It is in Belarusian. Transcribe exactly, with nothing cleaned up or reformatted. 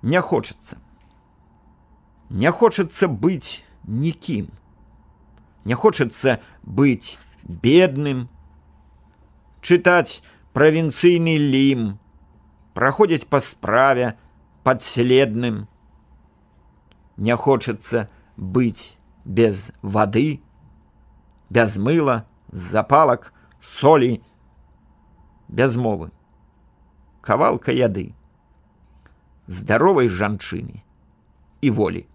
Не хочацца. Не хочацца быць нікім. Не хочацца быць бедным, чытаць правінцыйны лім, праходзіць па справе падследным. Не хочацца быць без вады, без мыла, запалак, солі, без мовы, кавалка яды, здаровай жанчыны і волі.